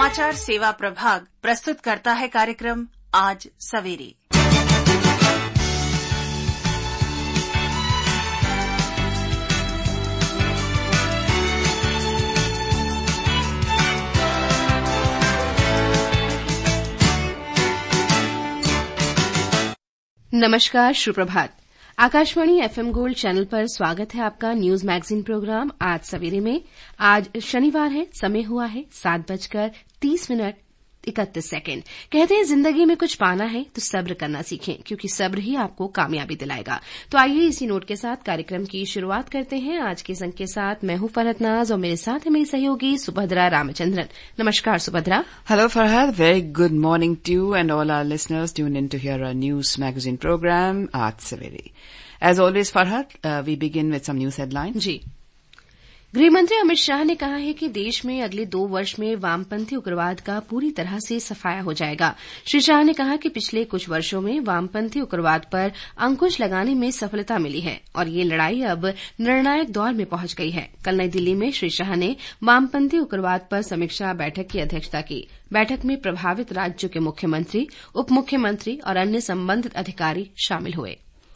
समाचार सेवा प्रभाग प्रस्तुत करता है कार्यक्रम आज सवेरे। नमस्कार, सुप्रभात। आकाशवाणी एफएम गोल्ड चैनल पर स्वागत है आपका न्यूज मैगजीन प्रोग्राम आज सवेरे में। आज शनिवार है, समय हुआ है 7:30 कहते हैं जिंदगी में कुछ पाना है तो सब्र करना सीखें, क्योंकि सब्र ही आपको कामयाबी दिलाएगा। तो आइए इसी नोट के साथ कार्यक्रम की शुरुआत करते हैं। आज के संग के साथ मैं हूं फरहत नाज और मेरे साथ है मेरी सहयोगी सुभद्रा रामचंद्रन। नमस्कार Subhadra. Hello Farhad, very good morning to you and all our listeners tune in to hear our news magazine program Aaj Savere. As always Farhad, we begin with some news headlines. जी, गृहमंत्री अमित शाह ने कहा है कि देश में अगले 2 वर्ष में वामपंथी उग्रवाद का पूरी तरह से सफाया हो जाएगा। श्री शाह ने कहा कि पिछले कुछ वर्षों में वामपंथी उग्रवाद पर अंकुश लगाने में सफलता मिली है और ये लड़ाई अब निर्णायक दौर में पहुंच गई है। कल नई दिल्ली में श्री शाह ने वामपंथी उग्रवाद पर समीक्षा बैठक की अध्यक्षता की। बैठक में प्रभावित राज्यों के मुख्यमंत्री, उप मुख्यमंत्री और अन्य संबंधित अधिकारी शामिल हुए।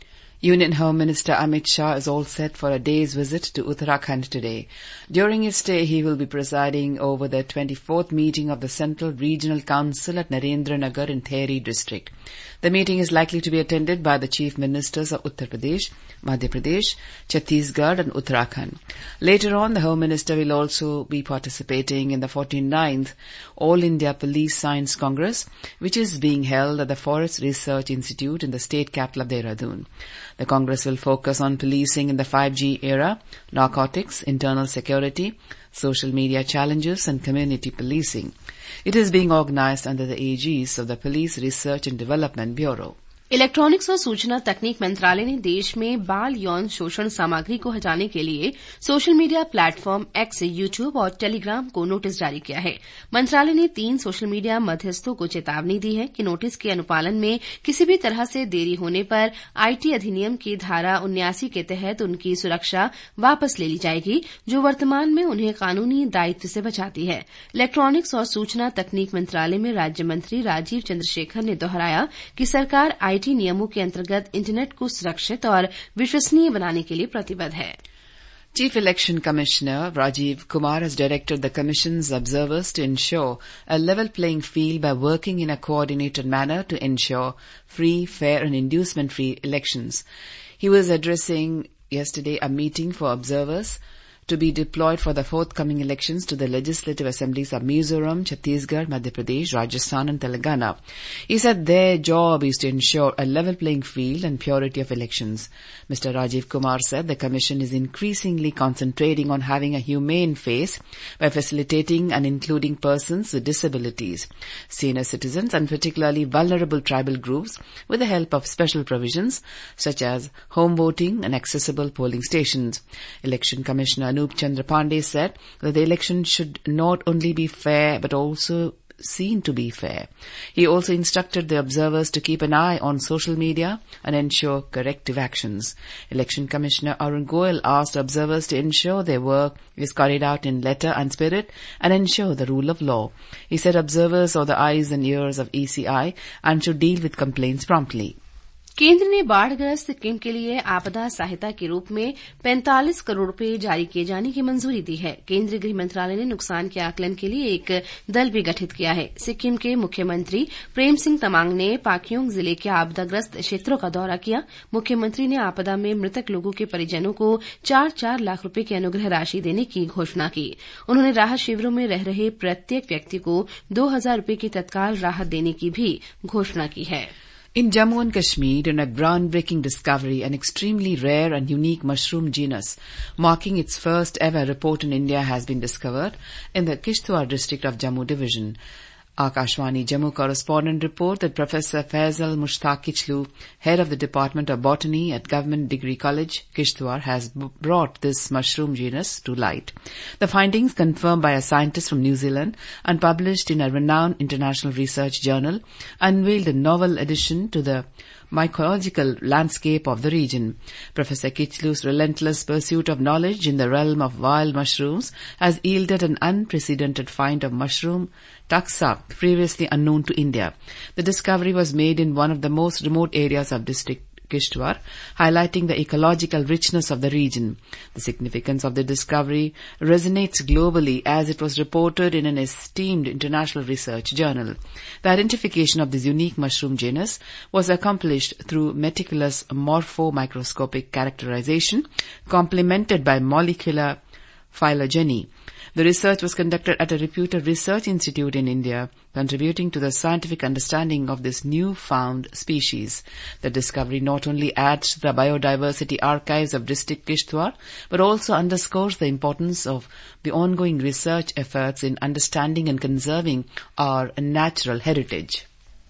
Union Home Minister Amit Shah is all set for a day's visit to Uttarakhand today. During his stay, he will be presiding over the 24th meeting of the Central Regional Council at Narendra Nagar in Theri district. The meeting is likely to be attended by the chief ministers of Uttar Pradesh, Madhya Pradesh, Chhattisgarh and Uttarakhand. Later on, the Home Minister will also be participating in the 49th All India Police Science Congress, which is being held at the Forest Research Institute in the state capital of Dehradun. The Congress will focus on policing in the 5G era, narcotics, internal security, social media challenges and community policing. It is being organized under the aegis of the Police Research and Development Bureau. Electronics और सूचना तकनीक मंत्रालय ने देश में बाल यौन शोषण सामग्री को हटाने के लिए social media platform X, YouTube और टेलीग्राम को नोटिस जारी किया है। मंत्रालय ने 3 सोशल मीडिया मध्यस्थों को चेतावनी दी है कि नोटिस के अनुपालन में किसी भी तरह से देरी होने पर आईटी अधिनियम की धारा 79 के तहत उनकी सुरक्षा वापस ले ली जाएगी, जो वर्तमान में उन्हें कानूनी दायित्व से बचाती है। इलेक्ट्रॉनिक्स और सूचना तकनीक मंत्रालय में राज्य मंत्री राजीव चंद्रशेखर ने दोहराया कि सरकार आईटी नियमों के अंतर्गत इंटरनेट को सुरक्षित और विश्वसनीय बनाने के लिए प्रतिबद्ध है। Chief Election Commissioner Rajiv Kumar has directed the Commission's observers to ensure a level playing field by working in a coordinated manner to ensure free, fair and inducement-free elections. He was addressing yesterday a meeting for observers to be deployed for the forthcoming elections to the legislative assemblies of Mizoram, Chhattisgarh, Madhya Pradesh, Rajasthan and Telangana. He said their job is to ensure a level playing field and purity of elections. Mr. Rajiv Kumar said the Commission is increasingly concentrating on having a humane face by facilitating and including persons with disabilities, senior citizens and particularly vulnerable tribal groups with the help of special provisions such as home voting and accessible polling stations. Election Commissioner Anup Chandra Pandey said that the election should not only be fair but also seen to be fair. He also instructed the observers to keep an eye on social media and ensure corrective actions. Election Commissioner Arun Goel asked observers to ensure their work is carried out in letter and spirit and ensure the rule of law. He said observers are the eyes and ears of ECI and should deal with complaints promptly. केंद्र ने बाढ़ग्रस्त सिक्किम के लिए आपदा सहायता के रूप में 45 करोड़ रुपए जारी किए जाने की मंजूरी दी है। केंद्रीय गृह मंत्रालय ने नुकसान के आकलन के लिए एक दल भी गठित किया है। सिक्किम के मुख्यमंत्री प्रेम सिंह तमांग ने पाक्योंग जिले के आपदाग्रस्त क्षेत्रों का दौरा किया। मुख्यमंत्री ने आपदा में मृतक लोगों के परिजनों को 4-4 लाख रुपए की अनुग्रह राशि देने की घोषणा की। उन्होंने राहत शिविरों में रह रहे प्रत्येक व्यक्ति को 2,000 रुपए की तत्काल राहत देने की भी घोषणा की है। In Jammu and Kashmir, in a groundbreaking discovery, an extremely rare and unique mushroom genus, marking its first ever report in India, has been discovered in the Kishtwar district of Jammu division. Akashvani Jammu correspondent report that Professor Faisal Mushtaq Kichlu, head of the Department of Botany at Government Degree College, Kishtwar, has brought this mushroom genus to light. The findings, confirmed by a scientist from New Zealand and published in a renowned international research journal, unveiled a novel addition to the mycological landscape of the region. Professor Kichlu's relentless pursuit of knowledge in the realm of wild mushrooms has yielded an unprecedented find of mushroom taxa, previously unknown to India. The discovery was made in one of the most remote areas of district Kishtwar, highlighting the ecological richness of the region. The significance of the discovery resonates globally as it was reported in an esteemed international research journal. The identification of this unique mushroom genus was accomplished through meticulous morpho-microscopic characterization, complemented by molecular phylogeny. The research was conducted at a reputed research institute in India, contributing to the scientific understanding of this new-found species. The discovery not only adds to the biodiversity archives of district Kishtwar, but also underscores the importance of the ongoing research efforts in understanding and conserving our natural heritage.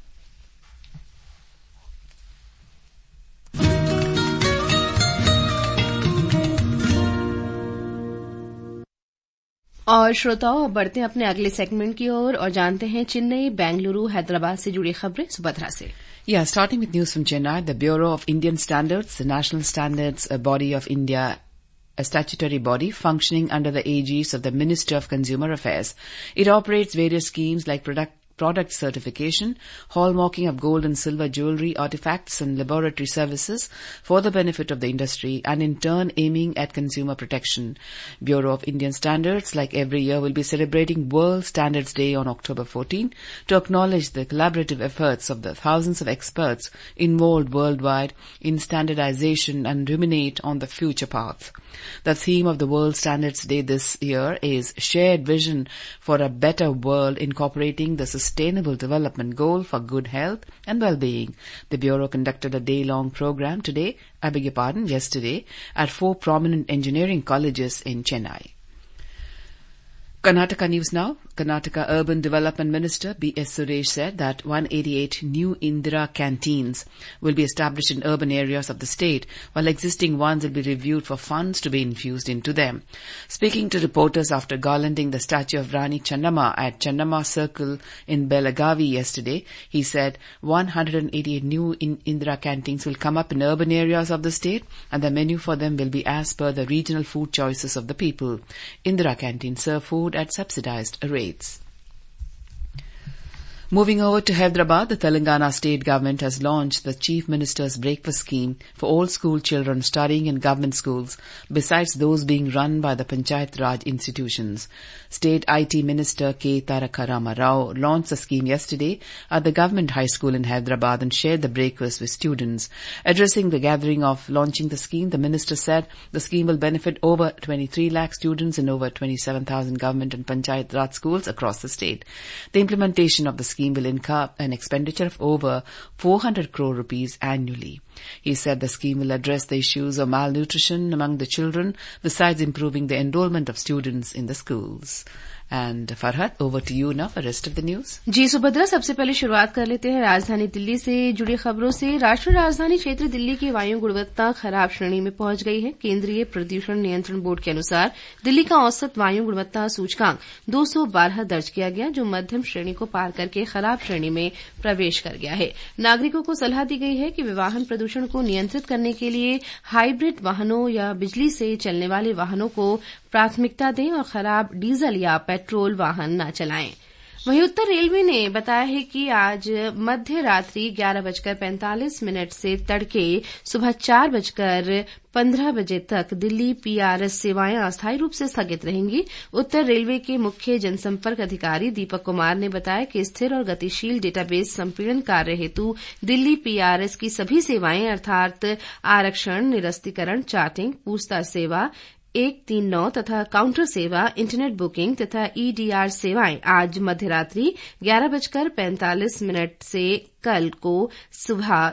और श्रोताओं, अब बढ़ते हैं अपने अगले segment की ओर और जानते हैं चेन्नई, बेंगलुरु, हैदराबाद से जुड़ी खबरें सुभद्रा से। Yeah, starting with news from Chennai, the Bureau of Indian Standards, the National Standards Body of India, a statutory body functioning under the aegis of the Ministry of Consumer Affairs. It operates various schemes like product certification, hallmarking of gold and silver jewelry, artifacts and laboratory services for the benefit of the industry and in turn aiming at consumer protection. Bureau of Indian Standards, like every year, will be celebrating World Standards Day on October 14 to acknowledge the collaborative efforts of the thousands of experts involved worldwide in standardization and ruminate on the future path. The theme of the World Standards Day this year is Shared Vision for a Better World, incorporating the Sustainable Development Goal for Good Health and Well-being. The Bureau conducted a day-long program yesterday, at 4 prominent engineering colleges in Chennai. Karnataka news now. Karnataka Urban Development Minister B.S. Suresh said that 188 new Indira canteens will be established in urban areas of the state, while existing ones will be reviewed for funds to be infused into them. Speaking to reporters after garlanding the statue of Rani Channamma at Channamma Circle in Belagavi yesterday, he said 188 new Indira canteens will come up in urban areas of the state, and the menu for them will be as per the regional food choices of the people. Indira canteens serve food at subsidized rates. Moving over to Hyderabad, the Telangana state government has launched the Chief Minister's Breakfast Scheme for all school children studying in government schools, besides those being run by the Panchayat Raj institutions. State IT Minister K. Taraka Rama Rao launched the scheme yesterday at the Government High School in Hyderabad and shared the breakfast with students. Addressing the gathering of launching the scheme, the minister said the scheme will benefit over 23 lakh students in over 27,000 government and Panchayat Raj schools across the state. The implementation of the scheme will incur an expenditure of over 400 crore rupees annually. He said the scheme will address the issues of malnutrition among the children, besides improving the enrollment of students in the schools. And Farhad, over to you now for the rest of the news. जी सुभद्रा, सबसे पहले शुरुआत कर लेते हैं राजधानी दिल्ली से जुड़ी खबरों से। राष्ट्रीय राजधानी क्षेत्र दिल्ली की वायु गुणवत्ता खराब श्रेणी में पहुंच गई है। केंद्रीय प्रदूषण नियंत्रण बोर्ड के अनुसार दिल्ली का औसत वायु गुणवत्ता सूचकांक 212 दर्ज किया गया, जो मध्यम श्रेणी को पार करके खराब श्रेणी में प्रवेश कर गया है। नागरिकों को सलाह दी गई है कि वे वाहन प्रदूषण को नियंत्रित करने के लिए हाइब्रिड वाहनों या बिजली से चलने वाले वाहनों को प्राथमिकता दें और खराब डीजल या पेट्रोल वाहन न चलाएं। वहीं उत्तर रेलवे ने बताया है कि आज मध्य रात्रि 11:45 से तड़के सुबह 4:15 बजे तक दिल्ली PRS सेवाएं अस्थायी रूप से स्थगित रहेंगी। उत्तर रेलवे के मुख्य जनसंपर्क अधिकारी दीपक कुमार ने बताया कि स्थिर और गतिशील डेटाबेस संपीड़न कार्य हेतु दिल्ली PRS की सभी सेवाएं अर्थात आरक्षण, निरस्तीकरण, चार्टिंग, पूछताछ सेवा 139 तथा काउंटर सेवा, इंटरनेट बुकिंग तथा EDR सेवाएं आज मध्यरात्रि 11:45 से कल को सुबह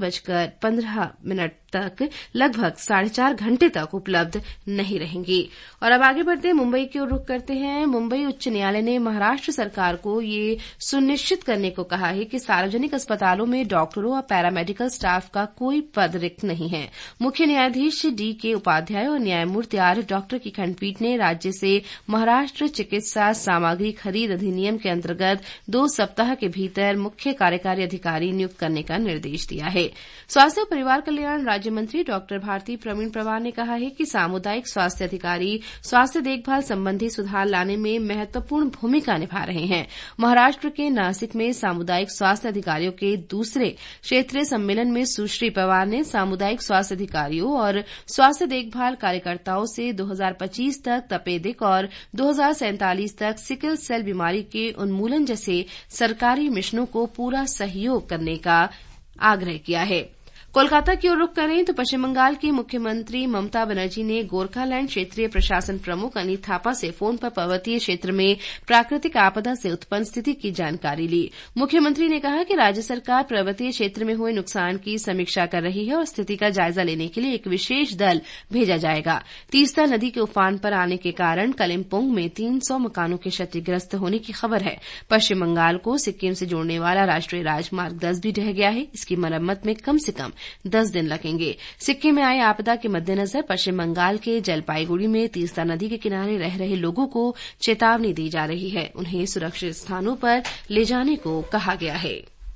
4:15 तक लगभग 4.5 घंटे तक उपलब्ध नहीं रहेंगी। और अब आगे बढ़ते हैं, मुंबई की ओर रुख करते हैं। मुंबई उच्च न्यायालय ने महाराष्ट्र सरकार को ये सुनिश्चित करने को कहा है कि सार्वजनिक अस्पतालों में डॉक्टरों और पैरामेडिकल स्टाफ का कोई पद रिक्त नहीं है। मुख्य न्यायाधीश DK उपाध्याय और न्यायमूर्ति R डॉक्टर की खंडपीठ ने राज्य से महाराष्ट्र चिकित्सा सामग्री खरीद अधिनियम के अंतर्गत 2 सप्ताह के भीतर मुख्य कार्यकारी अधिकारी नियुक्त करने का निर्देश दिया है। स्वास्थ्य और परिवार कल्याण राज्य मंत्री डॉक्टर भारती प्रवीण प्रवार ने कहा है कि सामुदायिक स्वास्थ्य अधिकारी स्वास्थ्य देखभाल संबंधी सुधार लाने में महत्वपूर्ण भूमिका निभा रहे हैं। महाराष्ट्र के नासिक में सामुदायिक स्वास्थ्य अधिकारियों के दूसरे क्षेत्रीय सम्मेलन में सुश्री पवार ने सामुदायिक स्वास्थ्य अधिकारियों और स्वास्थ्य देखभाल कार्यकर्ताओं से 2025 तक तपेदिक और 2047 तक सिकल सेल बीमारी के उन्मूलन जैसे सरकारी मिशनों को पूरा सहयोग करने का आग्रह किया है। कोलकाता की ओर रुख करें तो पश्चिम बंगाल की मुख्यमंत्री ममता बनर्जी ने गोरखालैंड क्षेत्रीय प्रशासन प्रमुख अनित थापा से फोन पर पर्वतीय क्षेत्र में प्राकृतिक आपदा से उत्पन्न स्थिति की जानकारी ली। मुख्यमंत्री ने कहा कि राज्य सरकार पर्वतीय क्षेत्र में हुए नुकसान की समीक्षा कर रही है और स्थिति का जायजा लेने के लिए एक विशेष दल भेजा जाएगा। तीस्ता नदी के उफान पर आने के कारण कलिम्पोंग में 300 मकानों के क्षतिग्रस्त होने की खबर है। पश्चिम बंगाल को सिक्किम से जोड़ने वाला राष्ट्रीय राजमार्ग 10 भी ढह गया है। इसकी मरम्मत में कम से कम 10 दिन लगेंगे। सिक्किम में आई आपदा के मद्देनजर पश्चिम बंगाल के जलपाईगुड़ी में तीस्ता नदी के किनारे रह रहे लोगों को चेतावनी दी जा रही है। उन्हें सुरक्षित स्थानों पर ले जाने को कहा गया है।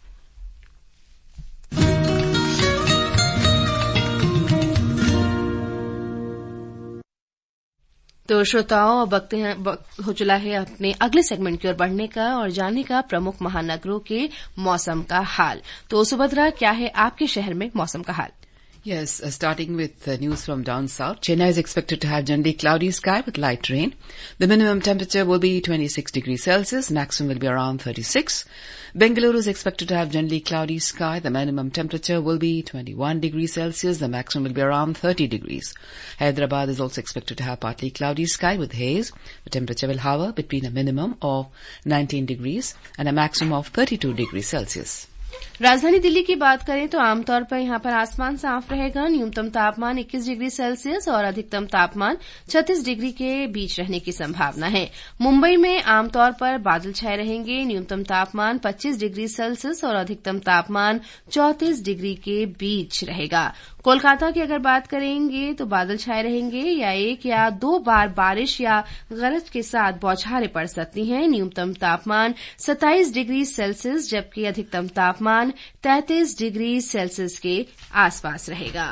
तो श्रोताओं, अब वक्त हो चला है अपने अगले सेगमेंट की ओर बढ़ने का और जानने का प्रमुख महानगरों के मौसम का हाल। तो सुभद्रा, क्या है आपके शहर में मौसम का हाल? Yes, starting with news from down south. Chennai is expected to have generally cloudy sky with light rain. The minimum temperature will be 26 degrees Celsius, maximum will be around 36. Bengaluru is expected to have generally cloudy sky. The minimum temperature will be 21 degrees Celsius, the maximum will be around 30 degrees. Hyderabad is also expected to have partly cloudy sky with haze. The temperature will hover between a minimum of 19 degrees and a maximum of 32 degrees Celsius. राजधानी दिल्ली की बात करें तो आमतौर पर यहां पर आसमान साफ रहेगा। न्यूनतम तापमान 21 डिग्री सेल्सियस और अधिकतम तापमान 36 डिग्री के बीच रहने की संभावना है। मुंबई में आमतौर पर बादल छाए रहेंगे। न्यूनतम तापमान 25 डिग्री सेल्सियस और अधिकतम तापमान 34 डिग्री के बीच रहेगा। कोलकाता की अगर बात करेंगे तो बादल छाए रहेंगे या एक या दो बार बारिश या गरज के साथ बौछारें पड़ सकती हैं। न्यूनतम तापमान 27 डिग्री सेल्सियस जबकि अधिकतम तापमान 33 डिग्री सेल्सियस के आसपास रहेगा।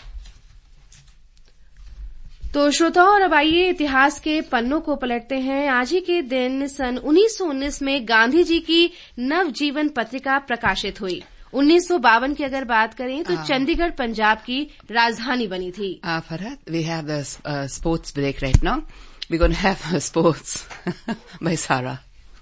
तो श्रोताओं, और अब आइए इतिहास के पन्नों को पलटते हैं। आज ही के दिन सन 1919 में गांधी जी की नवजीवन पत्रिका प्रकाशित हुई। 1952 की अगर बात करें तो चंडीगढ़ पंजाब की राजधानी बनी थी। Farhad, we have the sports break right now. We're going to have sports by Sarah.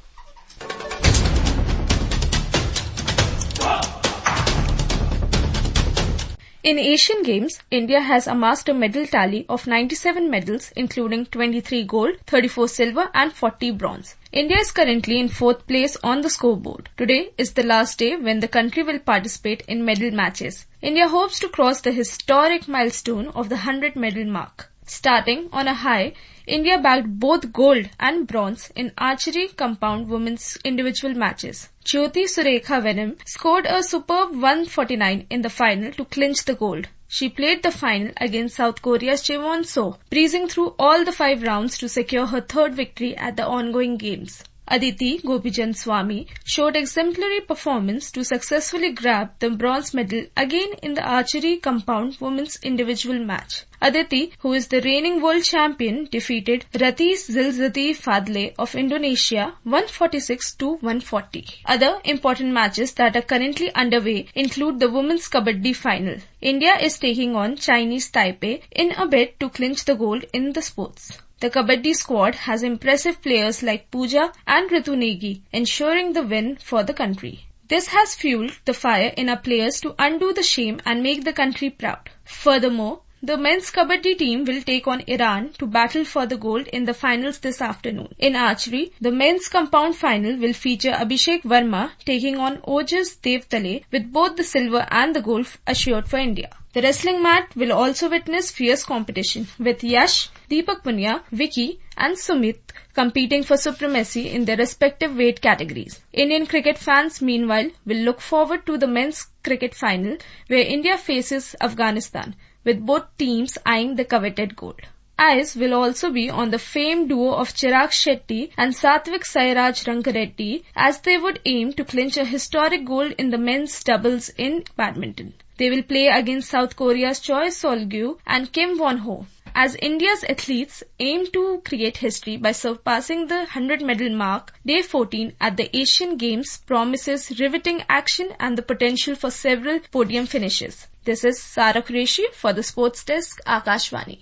In Asian Games, India has amassed a medal tally of 97 medals, including 23 gold, 34 silver and 40 bronze. India is currently in 4th place on the scoreboard. Today is the last day when the country will participate in medal matches. India hopes to cross the historic milestone of the 100 medal mark. Starting on a high, India bagged both gold and bronze in archery compound women's individual matches. Jyoti Surekha Venom scored a superb 149 in the final to clinch the gold. She played the final against South Korea's Chewon So, breezing through all the 5 rounds to secure her 3rd victory at the ongoing games. Aditi Gopichand Swamy showed exemplary performance to successfully grab the bronze medal again in the archery compound women's individual match. Aditi, who is the reigning world champion, defeated Ratis Zilzati Fadle of Indonesia 146 to 140. Other important matches that are currently underway include the women's kabaddi final. India is taking on Chinese Taipei in a bid to clinch the gold in the sports. The Kabaddi squad has impressive players like Pooja and Ritu Negi, ensuring the win for the country. This has fueled the fire in our players to undo the shame and make the country proud. Furthermore, the men's Kabaddi team will take on Iran to battle for the gold in the finals this afternoon. In archery, the men's compound final will feature Abhishek Verma taking on Ojas Devtale with both the silver and the gold assured for India. The wrestling mat will also witness fierce competition with Yash, Deepak Punya, Vicky and Sumit competing for supremacy in their respective weight categories. Indian cricket fans meanwhile will look forward to the men's cricket final where India faces Afghanistan, with both teams eyeing the coveted gold. eyes will also be on the famed duo of Chirag Shetty and Satvik Sairaj Rangareddy as they would aim to clinch a historic gold in the men's doubles in badminton. They will play against South Korea's Choi Sol-gyu and Kim Won-ho, as India's athletes aim to create history by surpassing the 100-medal mark. Day 14 at the Asian Games promises riveting action and the potential for several podium finishes. This is Sara Qureshi for the Sports Desk, Akashvani.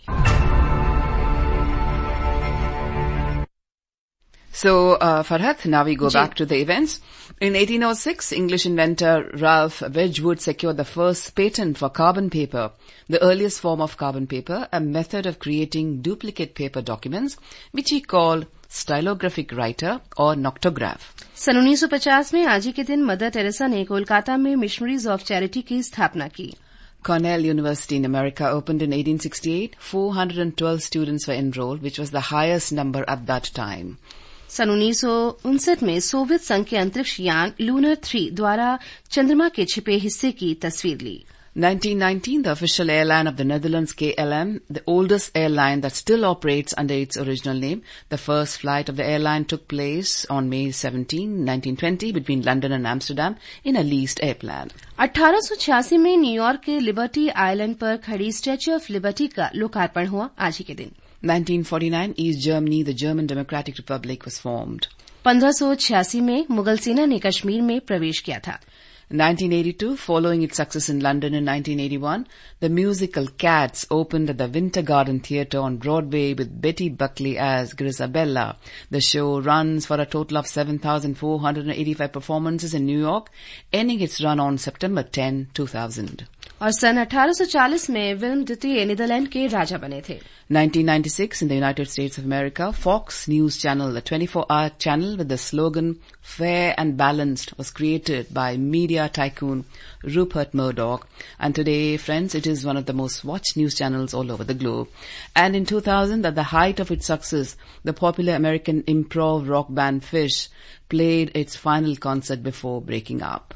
So, Farhat, now we go back to the events. In 1806, English inventor Ralph Wedgwood secured the first patent for carbon paper, the earliest form of carbon paper, a method of creating duplicate paper documents, which he called stylographic writer or noctograph. सन 1950 में आज ही के दिन mother Teresa ने कोलकाता में missionaries of charity की स्थापना की. Cornell University in America opened in 1868. 412 students were enrolled, which was the highest number at that time. सन 1959 में सोवियत संघ के अंतरिक्ष यान लूनर 3 द्वारा चंद्रमा के छिपे हिस्से की तस्वीर ली. 1919, the official airline of the Netherlands, KLM, the oldest airline that still operates under its original name. The first flight of the airline took place on May 17, 1920, between London and Amsterdam in a leased airplane. 1886 में New York के liberty island पर खड़ी statue of liberty का लोकार्पण हुआ आज ही के दिन. 1949, East Germany, the German Democratic Republic, was formed. 1586 में मुगल सेना ने कश्मीर में प्रवेश किया था. 1982, following its success in London in 1981, the musical Cats opened at the Winter Garden Theatre on Broadway with Betty Buckley as Grisabella. The show runs for a total of 7,485 performances in New York, ending its run on September 10, 2000. और सन 1840 में विल्म द्वितीय Netherlands के राजा बने थे. 1996, in the United States of America, Fox News Channel, the 24-hour channel with the slogan Fair and Balanced, was created by media tycoon Rupert Murdoch. And today, friends, it is one of the most watched news channels all over the globe. And in 2000, at the height of its success, the popular American improv rock band Phish played its final concert before breaking up.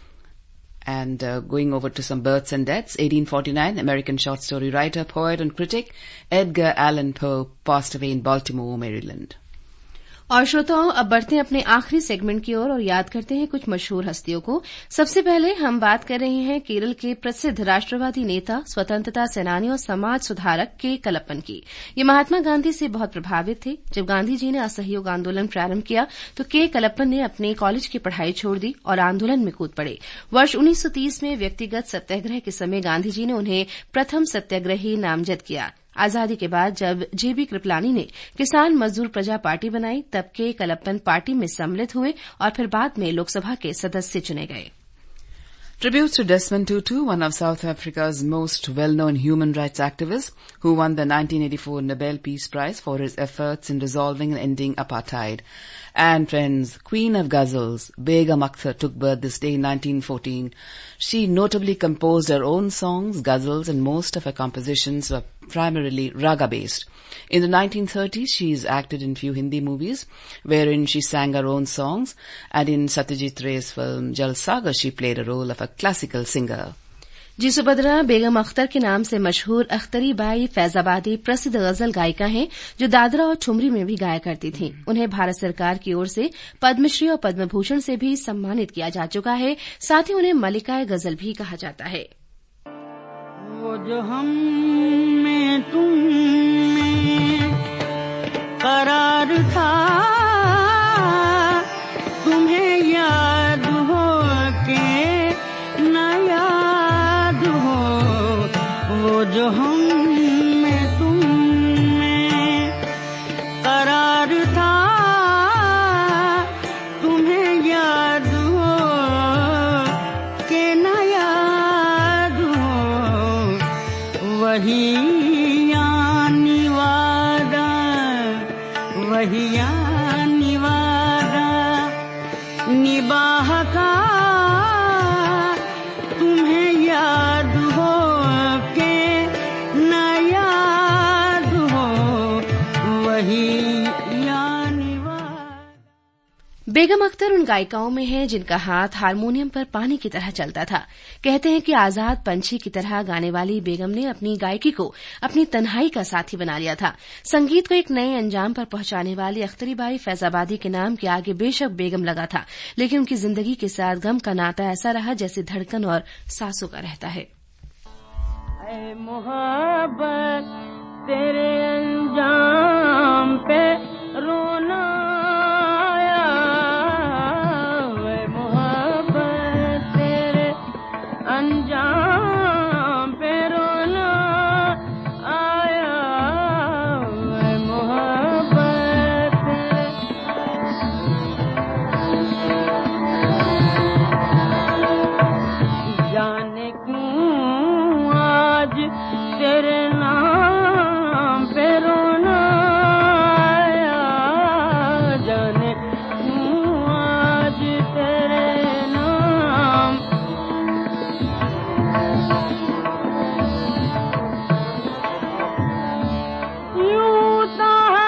And going over to some births and deaths, 1849, American short story writer, poet and critic Edgar Allan Poe passed away in Baltimore, Maryland. और श्रोताओं, अब बढ़ते हैं अपने आखिरी segment की ओर और याद करते हैं कुछ मशहूर हस्तियों को. सबसे पहले हम बात कर रहे हैं केरल के प्रसिद्ध राष्ट्रवादी नेता, स्वतंत्रता सेनानी और समाज सुधारक के कलप्पन की. ये महात्मा गांधी से बहुत प्रभावित थे. जब गांधी जी ने असहयोग आंदोलन प्रारंभ किया तो के कलप्पन ने अपने कॉलेज की पढ़ाई छोड़ दी और आंदोलन में कूद पड़े. वर्ष 1930 में व्यक्तिगत सत्याग्रह के समय गांधी जी ने उन्हें प्रथम सत्याग्रही नामजद किया. आजादी के बाद जब जेबी कृपलानी ने किसान मजदूर प्रजा पार्टी बनाई, तब के कलप्पन पार्टी में सम्मिलित हुए और फिर बाद में लोकसभा के सदस्य चुने गए. Tributes to Desmond Tutu, one of South Africa's most well-known human rights activists, who won the 1984 Nobel Peace Prize for his efforts in resolving and ending apartheid. And friends, Queen of Ghazals, Begum Akhtar, took birth this day in 1914. She notably composed her own songs, ghazals, and most of her compositions were primarily raga-based. In the 1930s, she's acted in few Hindi movies, wherein she sang her own songs, and in Satyajit Ray's film Jalsaga, she played a role of a classical singer. जी सुभद्रा बेगम अख्तर के नाम से मशहूर Akhtari by Faizabadi प्रसिद्ध गजल गायिका हैं, जो दादरा और ठुमरी में भी गाया करती थीं. उन्हें भारत सरकार की ओर से पद्मश्री और पद्म भूषण से भी सम्मानित किया जा चुका है. साथ ही उन्हें मलिकाए गजल भी कहा जाता है. वो जो हम में तुम में करार था, तुम्हें याद हो के न याद हो. वो जो हम में तुम में करार था, तुम्हें याद हो के न याद हो. वही यानी वादा, वही यानी वादा निबाह का, तुम्हें याद हो के न याद हो. वही यानी वादा. बेगम अख्तर उन गायिकाओं में हैं जिनका हाथ हारमोनियम पर पानी की तरह चलता था। कहते हैं कि आजाद पंछी की तरह गाने वाली बेगम ने अपनी गायकी को अपनी तन्हाई का साथी बना लिया था। संगीत को एक नए अंजाम पर पहुंचाने वाली अख्तरी बाई फैजाबादी के नाम के आगे बेशक बेगम लगा था, लेकिन उनकी जिंदगी के साथ गम का नाता ऐसा रहा जैसे धड़कन और सांसों का रहता है। ऐ मोहब्बत तेरे अंजाम पे रोना आया, ऐ मोहब्बत तेरे अंजाम पे रोना आया, ऐ मोहब्बत जाने क्यों आज तेरे नाम पे रोना आया, जाने क्यों आज तेरे नाम यूं तो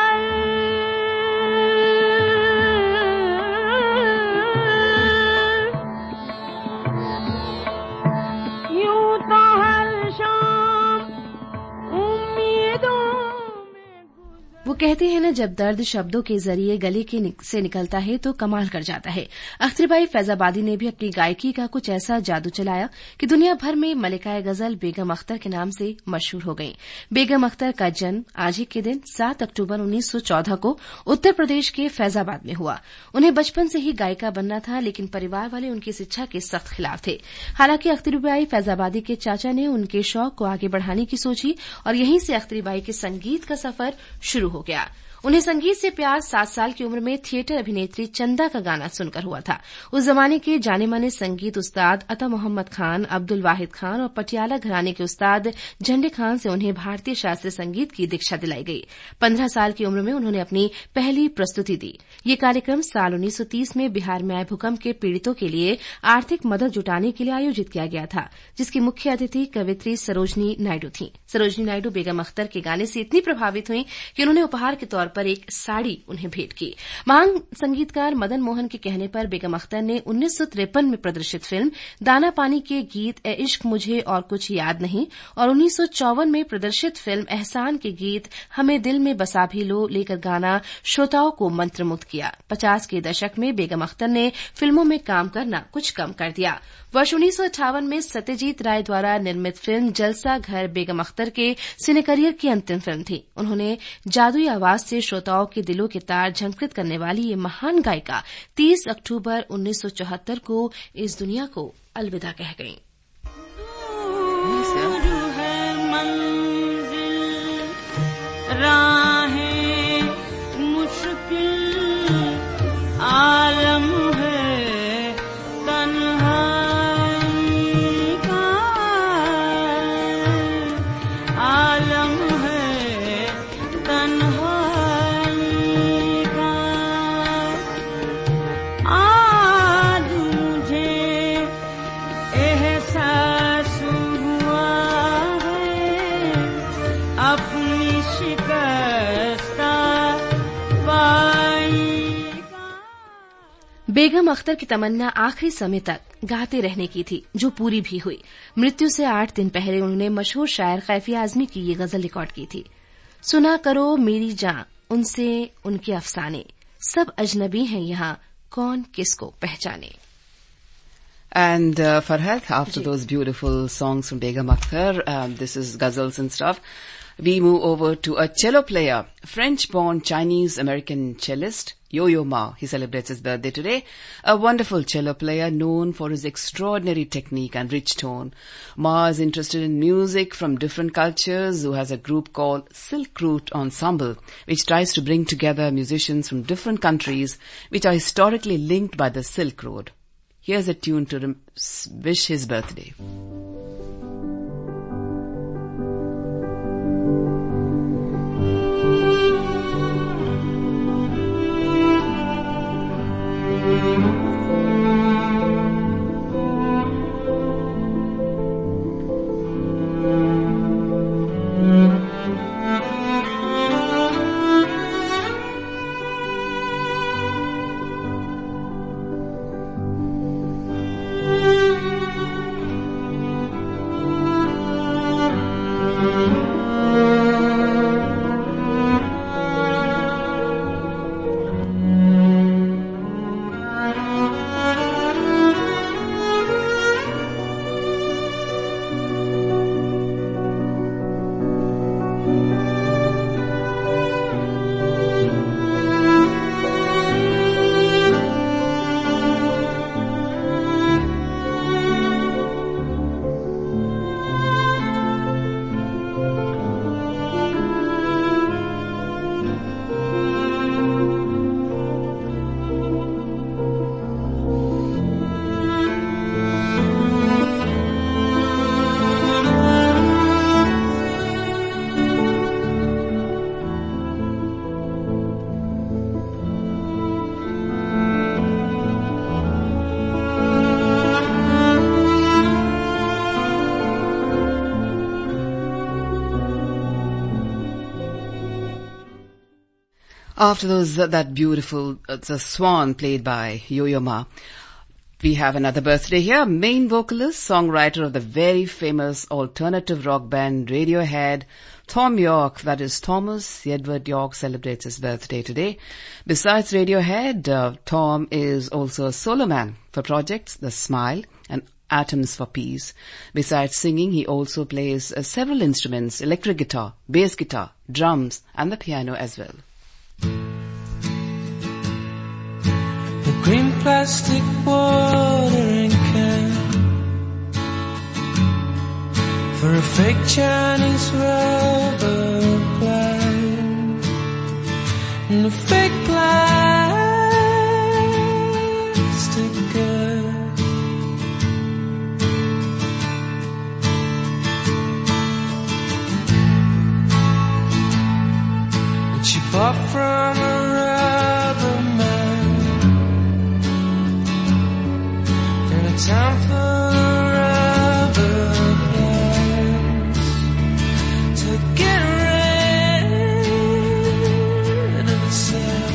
हर शाम उम्मीदों में वो कहते हैं ना, जब दर्द शब्दों के जरिए गले से निकलता है तो कमाल कर जाता है। अख्तरीबाई फैजाबादी ने भी अपनी गायकी का कुछ ऐसा जादू चलाया कि दुनिया भर में मलिकाए गजल बेगम अख्तर के नाम से मशहूर हो गईं। बेगम अख्तर का जन्म आज ही के दिन 7 अक्टूबर 1914 को उत्तर प्रदेश के फैजाबाद में हुआ। उन्हें बचपन से ही गायिका बनना था, लेकिन परिवार वाले उनकी इस इच्छा के सख्त खिलाफ थे। हालांकि अख्तरीबाई फैजाबादी के चाचा ने उनके शौक को आगे बढ़ाने की सोची और यहीं से अख्तरीबाई के संगीत का सफर शुरू हो गया। उन्हें संगीत से प्यार 7 साल की उम्र में थिएटर अभिनेत्री चंदा का गाना सुनकर हुआ था। उस जमाने के जाने माने संगीत उस्ताद अता मोहम्मद खान, अब्दुल वाहिद खान और पटियाला घराने के उस्ताद झंडे खान से उन्हें भारतीय शास्त्रीय संगीत की दीक्षा दिलाई गई। 15 साल की उम्र में उन्होंने अपनी पहली प्रस्तुति दी। ये कार्यक्रम साल 1930 में बिहार में आए भूकंप के पीड़ितों के लिए आर्थिक मदद जुटाने के लिए आयोजित किया गया था, जिसकी मुख्य अतिथि कवित्री सरोजनी नायडू थीं। सरोजनी नायडू बेगम अख्तर के गाने से इतनी प्रभावित हुई कि उन्होंने उपहार के तौर पर एक साड़ी उन्हें भेंट की। महान संगीतकार मदन मोहन के कहने पर बेगम अख्तर ने 1953 में प्रदर्शित फिल्म दाना पानी के गीत ए इश्क मुझे और कुछ याद नहीं और 1954 में प्रदर्शित फिल्म एहसान के गीत हमें दिल में बसा भी लो लेकर गाना श्रोताओं को मंत्रमुग्ध किया। 50 के दशक में बेगम अख्तर ने फिल्मों में काम करना कुछ कम कर दिया। वर्ष 1958 में सत्यजीत राय द्वारा निर्मित फिल्म जलसा घर बेगम अख्तर के सिने करियर की अंतिम फिल्म थी। उन्होंने जादुई आवाज से श्रोताओं के दिलों के तार झंकृत करने वाली ये महान गायिका 30 अक्टूबर 1974 को इस दुनिया को अलविदा कह गईं। राहें मुश्किल आलम है तन्हाई का, आलम है तन्हाई का। आज मुझे एहसास हुआ है अपनी शिकस्ता पाई का। बेगम अख्तर की तमन्ना आखिरी समय तक गाते रहने की थी, जो पूरी भी हुई। मृत्यु से 8 दिन पहले उन्होंने मशहूर शायर कैफी आजमी की ये गजल रिकॉर्ड की थी। सुना करो मेरी जान उनसे उनके अफसाने, सब अजनबी हैं यहाँ कौन किसको पहचाने। And for health, after those beautiful songs from Begum Akhtar, this is ghazals and stuff, we move over to a cello player, French-born Chinese-American cellist, Yo-Yo Ma. He celebrates his birthday today. A wonderful cello player known for his extraordinary technique and rich tone. Ma is interested in music from different cultures, who has a group called Silk Route Ensemble, which tries to bring together musicians from different countries which are historically linked by the Silk Road. Here's a tune to wish his birthday. After that beautiful the Swan played by Yo-Yo Ma, we have another birthday here. Main vocalist, songwriter of the very famous alternative rock band Radiohead, Thom Yorke, that is Thomas Edward Yorke, celebrates his birthday today. Besides Radiohead, Tom is also a solo man for projects The Smile and Atoms for Peace. Besides singing, he also plays several instruments, electric guitar, bass guitar, drums, and the piano as well. The green plastic watering can for a fake Chinese rubber plant and a fake plastic girl. And she bought from a rubber man in a town full of rubber plants to get rid of itself.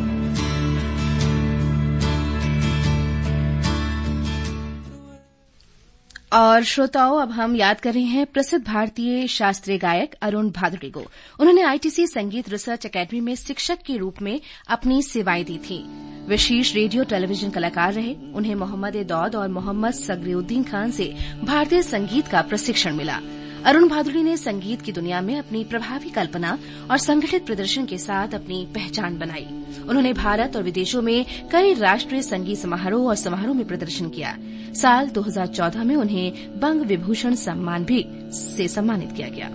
और श्रोताओं, अब हम याद कर रहे हैं प्रसिद्ध भारतीय शास्त्रीय गायक अरुण भादुड़ी को। उन्होंने आईटीसी संगीत रिसर्च अकेडमी में शिक्षक के रूप में अपनी सेवाएं दी थी। वे शीर्ष रेडियो टेलीविजन कलाकार रहे। उन्हें मोहम्मद दौद और मोहम्मद सगरीउद्दीन खान से भारतीय संगीत का प्रशिक्षण मिला। अरुण भादुड़ी ने संगीत की दुनिया में अपनी प्रभावी कल्पना और संगठित प्रदर्शन के साथ अपनी पहचान बनाई। उन्होंने भारत और विदेशों में कई राष्ट्रीय संगीत समारोह और समारोह में प्रदर्शन किया। साल 2014 में उन्हें बंग विभूषण सम्मान से सम्मानित किया गया।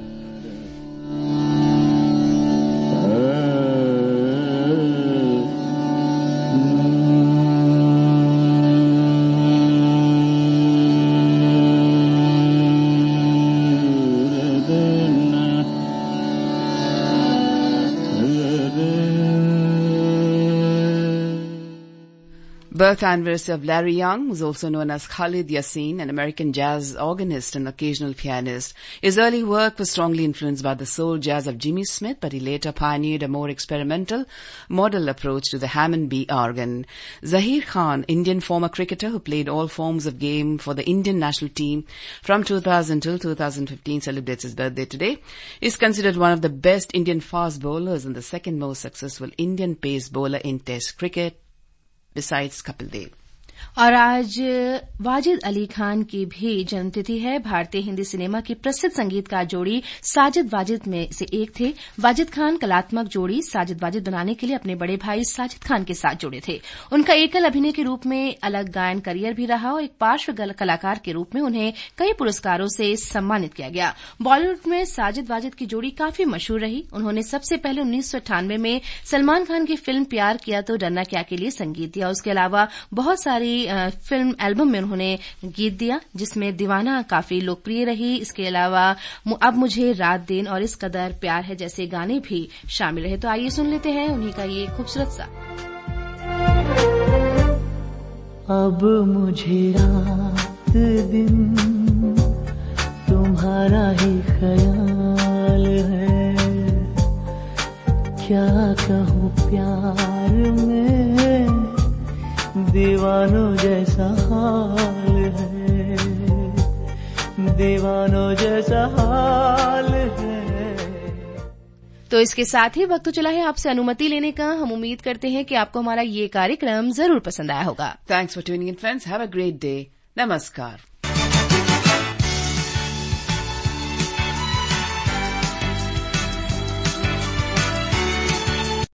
Birth anniversary of Larry Young, who's also known as Khalid Yasin, an American jazz organist and occasional pianist. His early work was strongly influenced by the soul jazz of Jimmy Smith, but he later pioneered a more experimental, modal approach to the Hammond B organ. Zaheer Khan, Indian former cricketer who played all forms of game for the Indian national team from 2000 till 2015, celebrates his birthday today. He is considered one of the best Indian fast bowlers and the second most successful Indian pace bowler in Test cricket, besides Kapil Dev. और आज वाजिद अली खान की भी जन्मतिथि है। भारतीय Hindi cinema की प्रसिद्ध संगीतकार जोड़ी साजिद वाजिद में से एक थे। वाजिद खान कलात्मक जोड़ी साजिद वाजिद बनाने के लिए अपने बड़े भाई साजिद खान के साथ जुड़े थे। उनका एकल अभिनय के रूप में अलग गायन करियर भी रहा और एक पार्श्व कलाकार के रूप में उन्हें कई पुरस्कारों से सम्मानित किया गया। बॉलीवुड में साजिद वाजिद की जोड़ी काफी मशहूर रही। उन्होंने सबसे पहले 1998 में सलमान खान की फिल्म प्यार किया तो डरना क्या के लिए संगीत दिया। उसके अलावा बहुत सारी फिल्म एल्बम में उन्होंने गीत दिया, जिसमें दीवाना काफी लोकप्रिय रही। इसके अलावा अब मुझे रात दिन और इस कदर प्यार है जैसे गाने भी शामिल रहे। तो आइए सुन लेते हैं उन्हीं का ये खूबसूरत सा। अब मुझे रात दिन तुम्हारा ही ख्याल है, क्या कहूँ प्यार में दीवानों जैसा हाल है, दीवानों जैसा हाल है। तो इसके साथ ही वक्त तो चला है आपसे अनुमति लेने का। हम उम्मीद करते हैं कि आपको हमारा ये कार्यक्रम जरूर पसंद आया होगा। Thanks for tuning in, friends. Have a great day. Namaskar.